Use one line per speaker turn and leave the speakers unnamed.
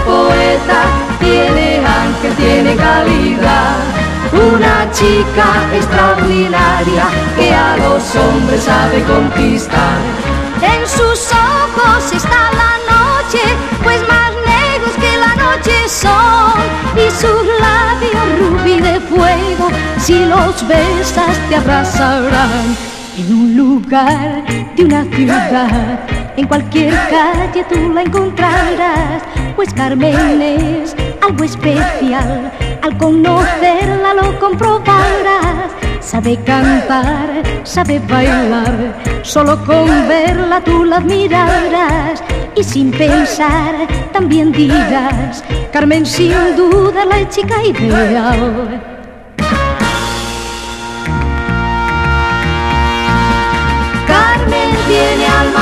poeta, tiene ángel, tiene calidad. Una chica extraordinaria que a los hombres sabe conquistar.
En sus ojos está la noche, pues más negros que la noche son. Y sus labios rubí de fuego, si los besas te abrazarán. En un lugar de una ciudad, en cualquier calle tú la encontrarás, pues Carmen es algo especial, al conocerla lo comprobarás. Sabe cantar, sabe bailar, solo con verla tú la admirarás. Y sin pensar también dirás, Carmen sin duda la chica ideal.
Carmen tiene alma